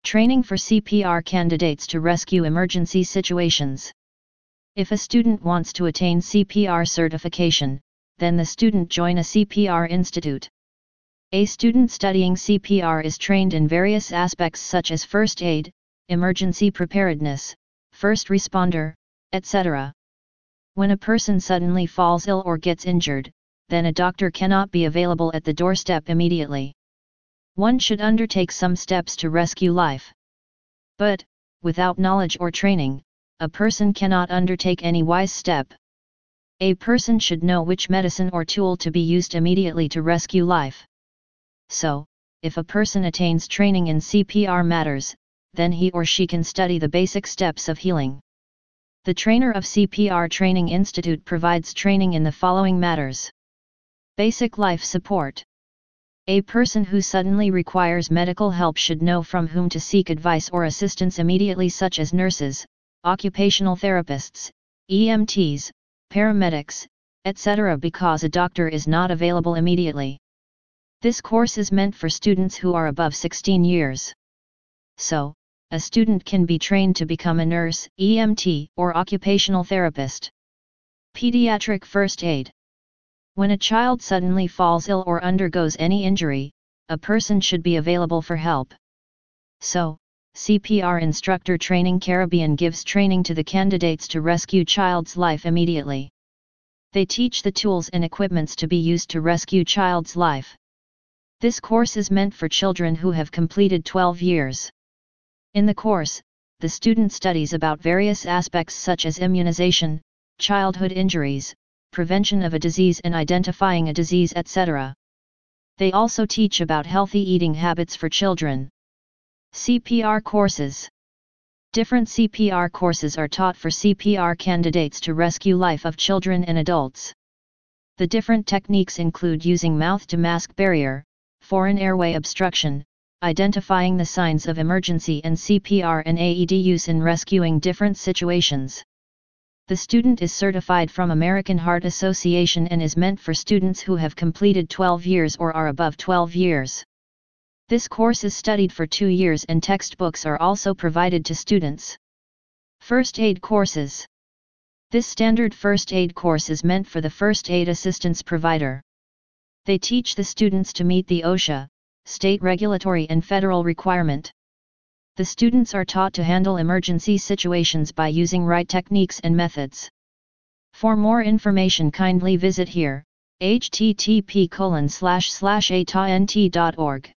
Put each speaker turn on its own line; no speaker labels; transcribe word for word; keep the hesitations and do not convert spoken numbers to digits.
Training for C P R candidates to rescue emergency situations. If a student wants to attain C P R certification, then the student join a C P R institute. A student studying C P R is trained in various aspects such as first aid, emergency preparedness, first responder, et cetera. When a person suddenly falls ill or gets injured, then a doctor cannot be available at the doorstep immediately. One should undertake some steps to rescue life. But, without knowledge or training, a person cannot undertake any wise step. A person should know which medicine or tool to be used immediately to rescue life. So, if a person attains training in C P R matters, then he or she can study the basic steps of healing. The trainer of C P R Training Institute provides training in the following matters. Basic life support. A person who suddenly requires medical help should know from whom to seek advice or assistance immediately, such as nurses, occupational therapists, E M Ts, paramedics, et cetera, because a doctor is not available immediately. This course is meant for students who are above sixteen years. So, a student can be trained to become a nurse, E M T, or occupational therapist. Pediatric first aid. When a child suddenly falls ill or undergoes any injury, a person should be available for help. So, C P R Instructor Training Caribbean gives training to the candidates to rescue child's life immediately. They teach the tools and equipments to be used to rescue child's life. This course is meant for children who have completed twelve years. In the course, the student studies about various aspects such as immunization, childhood injuries, prevention of a disease and identifying a disease, et cetera. They also teach about healthy eating habits for children. C P R courses. Different C P R courses are taught for C P R candidates to rescue life of children and adults. The different techniques include using mouth-to-mask barrier, foreign airway obstruction, identifying the signs of emergency, and C P R and A E D use in rescuing different situations. The student is certified from American Heart Association and is meant for students who have completed twelve years or are above twelve years. This course is studied for two years and textbooks are also provided to students. First aid courses. This standard first aid course is meant for the first aid assistance provider. They teach the students to meet the OSHA, state regulatory and federal requirement. The students are taught to handle emergency situations by using right techniques and methods. For more information, kindly visit here, h t t p colon slash slash a t a n t dot org.